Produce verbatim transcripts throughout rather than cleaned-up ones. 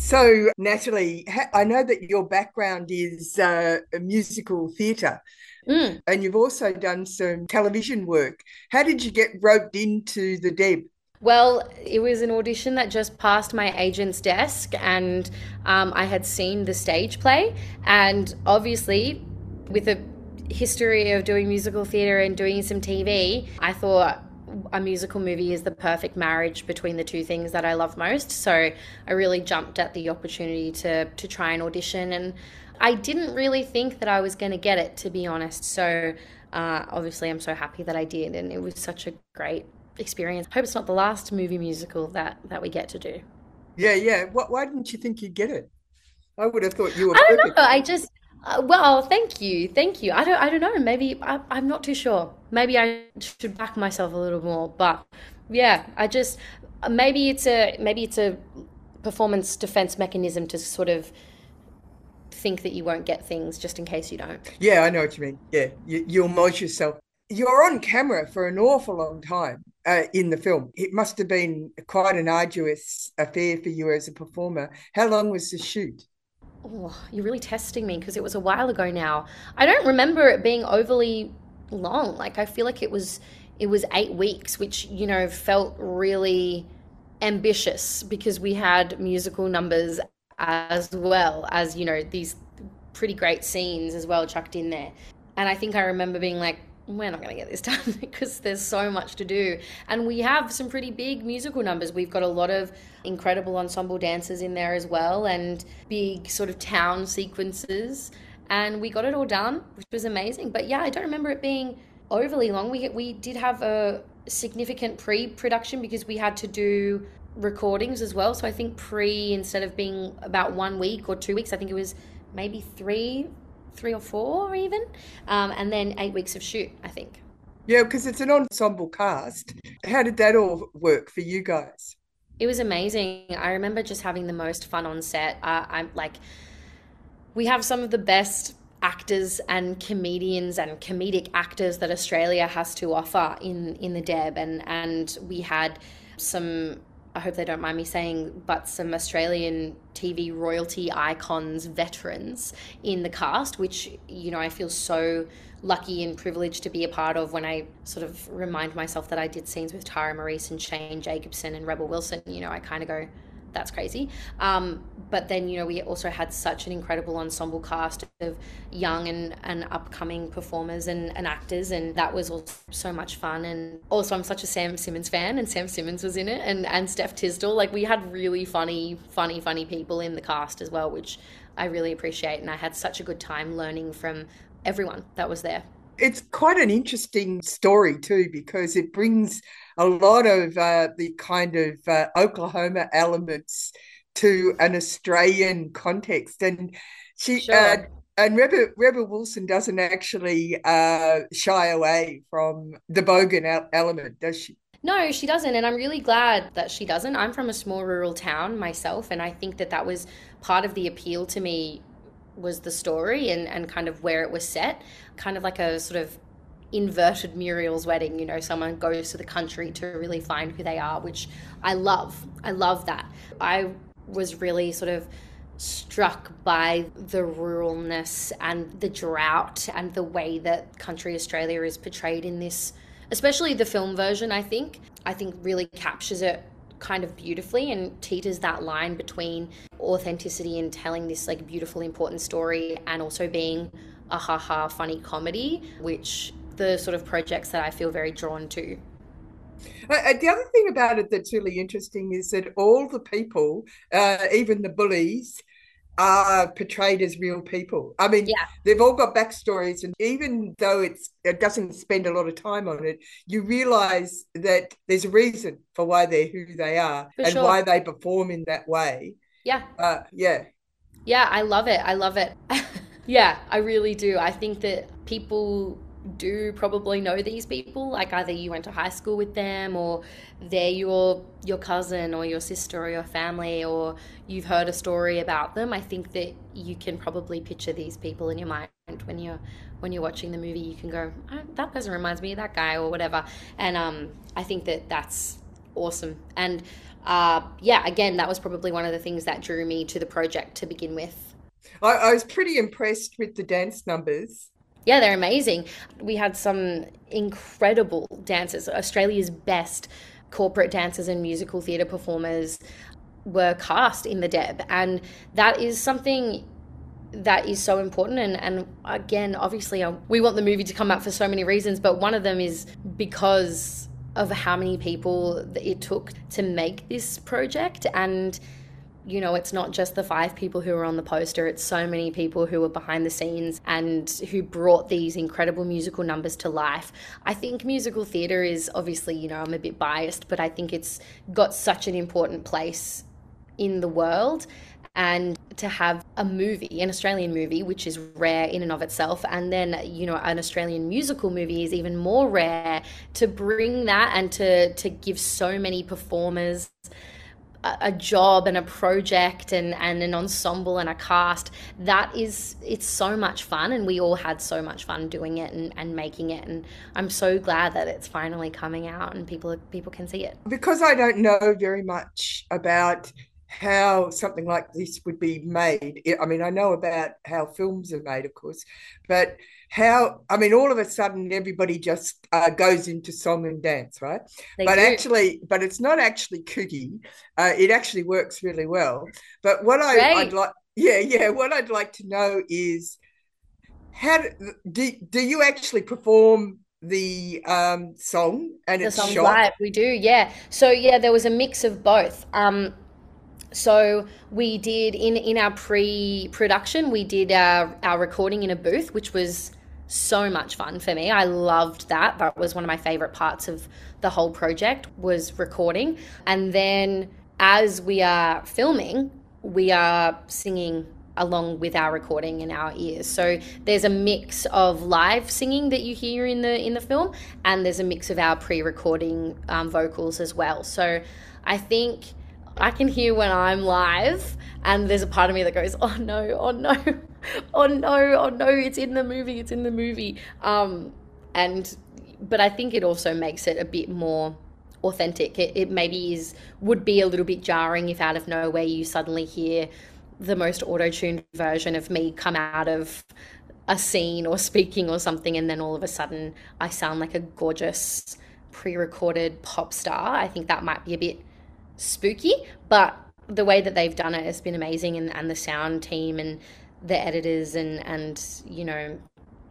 So, Natalie, ha- I know that your background is uh, musical theatre, Mm. and you've also done some television work. How did you get roped into the Deb? Well, it was an audition that just passed my agent's desk, and um, I had seen the stage play. And obviously, with a history of doing musical theatre and doing some T V, I thought a musical movie is the perfect marriage between the two things that I love most. So I really jumped at the opportunity to to try and audition, and I didn't really think that I was going to get it, to be honest. So uh, obviously, I'm so happy that I did, and it was such a great experience. I hope it's not the last movie musical that that we get to do. Yeah, yeah. What, why didn't you think you'd get it? I would have thought you were I don't perfect. know. I just uh, well, thank you, thank you. I don't, I don't know. Maybe I, I'm not too sure. Maybe I should back myself a little more. But yeah, I just maybe it's a maybe it's a performance defense mechanism to sort of think that you won't get things just in case you don't. Yeah, I know what you mean. Yeah, you, you emote yourself. You're on camera for an awful long time uh, in the film. It must have been quite an arduous affair for you as a performer. How long was the shoot? Oh, you're really testing me because it was a while ago now. I don't remember it being overly long. Like I feel like it was it was eight weeks, which, you know, felt really ambitious because we had musical numbers as well as, you know, these pretty great scenes as well chucked in there. And I think I remember being like, we're not going to get this done because there's so much to do. And we have some pretty big musical numbers. We've got a lot of incredible ensemble dancers in there as well, and big sort of town sequences. And we got it all done, which was amazing. But yeah, I don't remember it being overly long. We, we did have a significant pre production because we had to do recordings as well. So I think pre, instead of being about one week or two weeks, I think it was maybe three three or four even, um, and then eight weeks of shoot, I think. Yeah, because it's an ensemble cast. How did that all work for you guys? It was amazing. I remember just having the most fun on set. Uh, I'm like, we have some of the best actors and comedians and comedic actors that Australia has to offer in in the Deb, and and we had some. I hope they don't mind me saying, but some Australian T V royalty icons, veterans in the cast, which, you know, I feel so lucky and privileged to be a part of when I sort of remind myself that I did scenes with Tara Maurice and Shane Jacobson and Rebel Wilson. You know, I kind of go, that's crazy. Um, but then, you know, we also had such an incredible ensemble cast of young and, and upcoming performers and, and actors, and that was also so much fun. And also, I'm such a Sam Simmons fan, and Sam Simmons was in it, and, and Steph Tisdall. Like, we had really funny, funny, funny people in the cast as well, which I really appreciate. And I had such a good time learning from everyone that was there. It's quite an interesting story too, because it brings a lot of uh, the kind of uh, Oklahoma elements to an Australian context, and she uh, Sure. and Rebel, Rebel Wilson doesn't actually uh, shy away from the bogan el- element, does she? No, she doesn't. And I'm really glad that she doesn't. I'm from a small rural town myself. And I think that that was part of the appeal to me was the story and, and kind of where it was set. Kind of like a sort of inverted Muriel's wedding. You know, someone goes to the country to really find who they are, which I love. I love that. I was really sort of struck by the ruralness and the drought and the way that country Australia is portrayed in this, especially the film version. I think I think really captures it kind of beautifully and teeters that line between authenticity and telling this like beautiful important story and also being a haha funny comedy, which the sort of projects that I feel very drawn to. Uh, uh, the other thing about it that's really interesting is that all the people, uh, even the bullies, are portrayed as real people. I mean, Yeah, they've all got backstories, and even though it's it doesn't spend a lot of time on it, you realize that there's a reason for why they're who they are for and sure. why they perform in that way. Yeah. Uh, yeah, Yeah, I love it. I love it. Yeah, I really do. I think that people do probably know these people. Like either you went to high school with them or they're your your cousin or your sister or your family or you've heard a story about them. I think that you can probably picture these people in your mind when you're when you're watching the movie. You can go, oh, that person reminds me of that guy or whatever. And um I think that that's awesome. And uh, yeah, again, that was probably one of the things that drew me to the project to begin with. I, I was pretty impressed with the dance numbers. Yeah, they're amazing. We had some incredible dancers. Australia's best corporate dancers and musical theatre performers were cast in the Deb. And that is something that is so important. And, and again, obviously, uh, we want the movie to come out for so many reasons, but one of them is because of how many people it took to make this project. And you know, it's not just the five people who were on the poster, it's so many people who were behind the scenes and who brought these incredible musical numbers to life. I think musical theatre is obviously, you know, I'm a bit biased, but I think it's got such an important place in the world. And to have a movie, an Australian movie, which is rare in and of itself, and then, you know, an Australian musical movie is even more rare, to bring that and to, to give so many performers a job and a project and, and an ensemble and a cast, that is, it's so much fun, and we all had so much fun doing it and, and making it, and I'm so glad that it's finally coming out and people people can see it. Because I don't know very much about how something like this would be made. I mean, I know about how films are made, of course, but how, I mean, all of a sudden everybody just uh, goes into song and dance, right? They But do. actually, but it's not actually kooky. Uh, it actually works really well. But what I, I'd Great. like, yeah, yeah, what I'd like to know is how do, do, do you actually perform the um, song and The it's songs shot? live, we do, yeah. So yeah, there was a mix of both. Um, so we did in in our pre-production, we did our our recording in a booth, which was so much fun for me. I loved that. That was one of my favorite parts of the whole project, was recording. And then as we are filming, we are singing along with our recording in our ears. So there's a mix of live singing that you hear in the in the film, and there's a mix of our pre-recording um, vocals as well. So I think I can hear when I'm live, and there's a part of me that goes, "Oh no, oh no, oh no, oh no, it's in the movie, it's in the movie." Um, and but I think it also makes it a bit more authentic. It, it maybe is would be a little bit jarring if out of nowhere you suddenly hear the most auto-tuned version of me come out of a scene or speaking or something, and then all of a sudden I sound like a gorgeous pre-recorded pop star. I think that might be a bit spooky, but the way that they've done it has been amazing, and, and the sound team and the editors and and you know,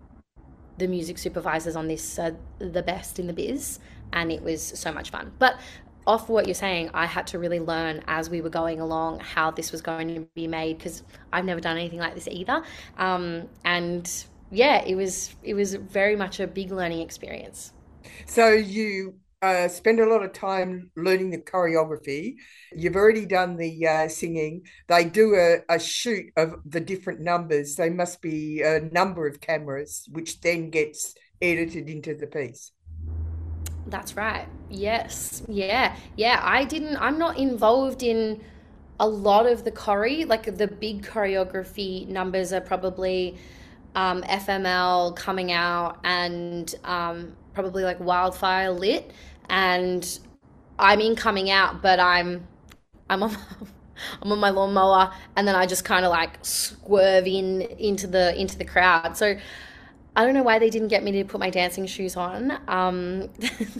the music supervisors on this are the best in the biz, and it was so much fun. But off what you're saying, I had to really learn as we were going along how this was going to be made, because I've never done anything like this either. Um, and yeah, it was it was very much a big learning experience. So you uh, spend a lot of time learning the choreography. You've already done the uh, singing. They do a, a shoot of the different numbers. They must be a number of cameras, which then gets edited into the piece. That's right. Yes. Yeah. Yeah. I didn't, I'm not involved in a lot of the choreo. Like the big choreography numbers are probably um, F M L coming out and um, probably like Wildfire Lit. And I'm in coming out, but I'm, I'm on, I'm on my lawnmower, and then I just kind of like swerve in into the into the crowd. So I don't know why they didn't get me to put my dancing shoes on. Um,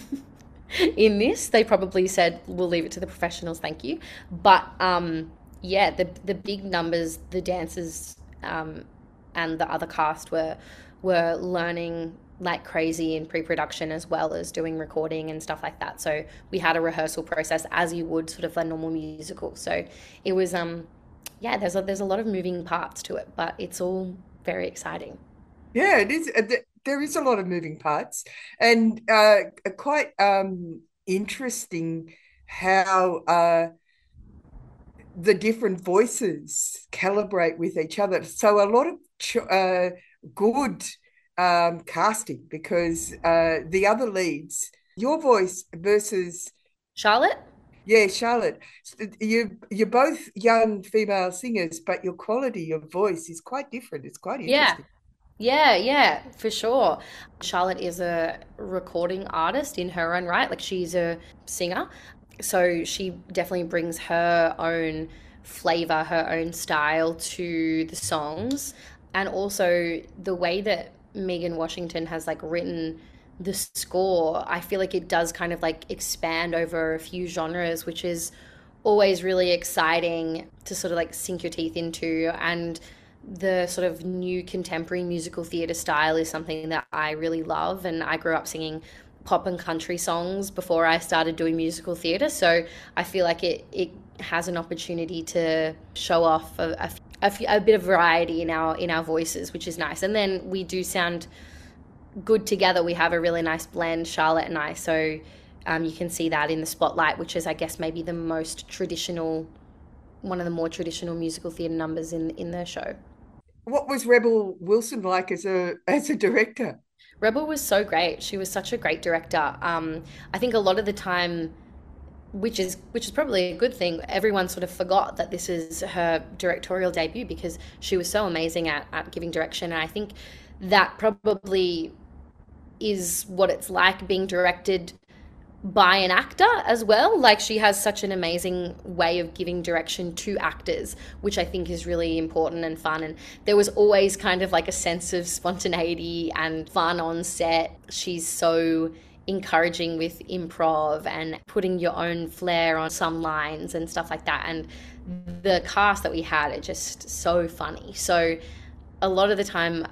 in this, they probably said, "We'll leave it to the professionals, thank you." But um, yeah, the the big numbers, the dancers, um, and the other cast were were learning like crazy in pre-production, as well as doing recording and stuff like that. So we had a rehearsal process as you would sort of a normal musical. So it was um, yeah, there's a, there's a lot of moving parts to it, but it's all very exciting. Yeah, it is. uh, th- There is a lot of moving parts, and uh, quite um, interesting how uh, the different voices calibrate with each other. So a lot of ch- uh, good um, casting, because uh, the other leads, your voice versus, Charlotte? yeah, Charlotte, you you're both young female singers, but your quality of voice is quite different. It's quite Yeah. interesting. Yeah, yeah, for sure. Charlotte is a recording artist in her own right. Like she's a singer. So she definitely brings her own flavor, her own style to the songs. And also the way that Megan Washington has like written the score, I feel like it does kind of like expand over a few genres, which is always really exciting to sort of like sink your teeth into. And the sort of new contemporary musical theatre style is something that I really love. And I grew up singing pop and country songs before I started doing musical theatre. So I feel like it, it has an opportunity to show off a, a, a, few, a bit of variety in our in our voices, which is nice. And then we do sound good together. We have a really nice blend, Charlotte and I. So um, you can see that in the Spotlight, which is, I guess, maybe the most traditional, one of the more traditional musical theatre numbers in in the show. What was Rebel Wilson like as a as a director? Rebel was so great. She was such a great director. Um, I think a lot of the time, which is which is probably a good thing, everyone sort of forgot that this is her directorial debut because she was so amazing at, at giving direction. And I think that probably is what it's like being directed by an actor as well. Like, she has such an amazing way of giving direction to actors, which I think is really important and fun. And there was always kind of like a sense of spontaneity and fun on set. She's so encouraging with improv and putting your own flair on some lines and stuff like that. And the cast that we had are just so funny. So a lot of the time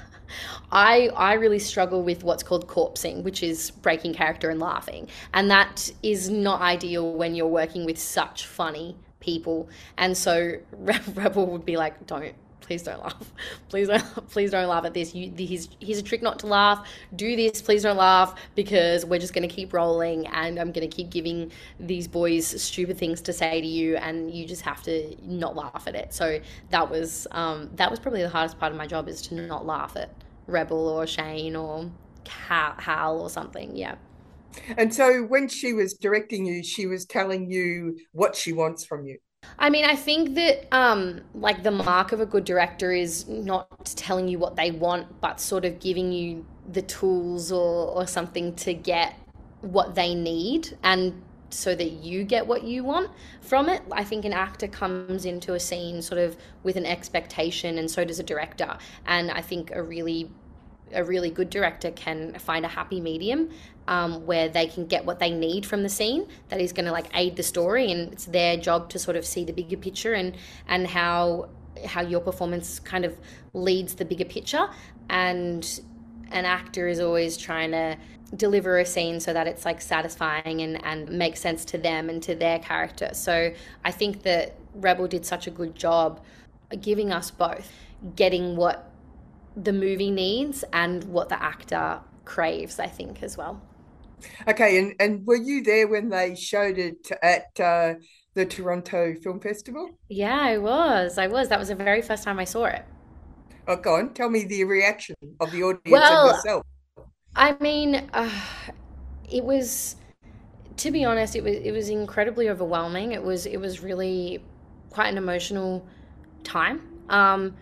I I really struggle with what's called corpsing, which is breaking character and laughing. And that is not ideal when you're working with such funny people. And so Rebel would be like, don't, please don't laugh. Please don't, please don't laugh at this. You, he's, he's a trick not to laugh. Do this, please don't laugh, because we're just going to keep rolling and I'm going to keep giving these boys stupid things to say to you and you just have to not laugh at it. So that was, um, that was probably the hardest part of my job, is to not laugh at Rebel or Shane or Hal or something. Yeah. And so when she was directing you, she was telling you what she wants from you. I mean, I think that um, like the mark of a good director is not telling you what they want, but sort of giving you the tools or, or something to get what they need, and so that you get what you want from it. I think an actor comes into a scene sort of with an expectation, and so does a director. And I think a really a really good director can find a happy medium um, where they can get what they need from the scene that is going to like aid the story, and it's their job to sort of see the bigger picture and and how how your performance kind of leads the bigger picture. And an actor is always trying to deliver a scene so that it's like satisfying and, and makes sense to them and to their character. So I think that Rebel did such a good job giving us both, getting what the movie needs and what the actor craves, I think, as well. Okay, and, and were you there when they showed it at uh, the Toronto Film Festival? Yeah, I was. I was. That was the very first time I saw it. Oh, go on, tell me the reaction of the audience and Well, yourself. I mean, uh, it was, to be honest, it was it was incredibly overwhelming. It was it was really quite an emotional time. Um,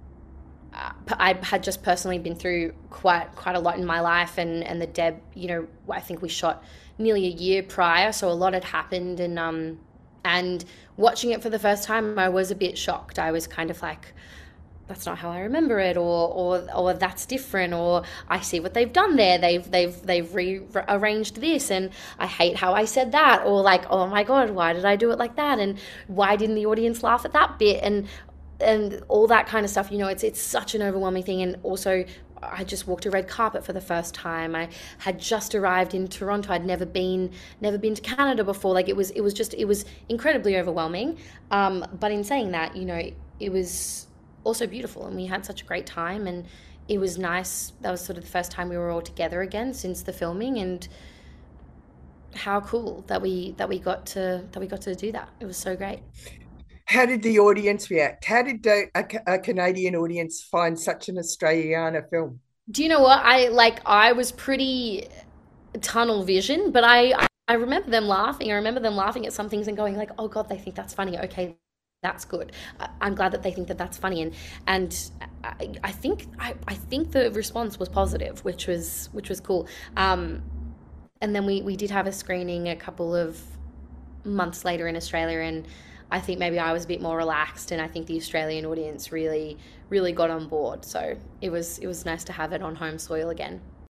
I had just personally been through quite quite a lot in my life, and, and the Deb, you know, I think we shot nearly a year prior, so a lot had happened, and um, and watching it for the first time, I was a bit shocked. I was kind of like, that's not how I remember it, or or or that's different, or I see what they've done there. They've they've they've rearranged this, and I hate how I said that, or like, oh my God, why did I do it like that, and why didn't the audience laugh at that bit, and and all that kind of stuff. You know, it's it's such an overwhelming thing. And also, I just walked a red carpet for the first time. I had just arrived in Toronto. I'd never been never been to Canada before. Like, it was it was just it was incredibly overwhelming. Um, but in saying that, you know, it was also beautiful, and we had such a great time, and it was nice. That was sort of the first time we were all together again since the filming, and how cool that we that we got to that we got to do that. It was so great. How did the audience react? How did the, a, a Canadian audience find such an Australiana film? Do you know what? I like I was pretty tunnel vision, but I I remember them laughing. I remember them laughing at some things and going like, "Oh God, they think that's funny. Okay, that's good. I, I'm glad that they think that that's funny." And and I, I think I, I think the response was positive, which was which was cool. Um, and then we we did have a screening a couple of months later in Australia, and I think maybe I was a bit more relaxed, and I think the Australian audience really, really got on board. So it was it was nice to have it on home soil again.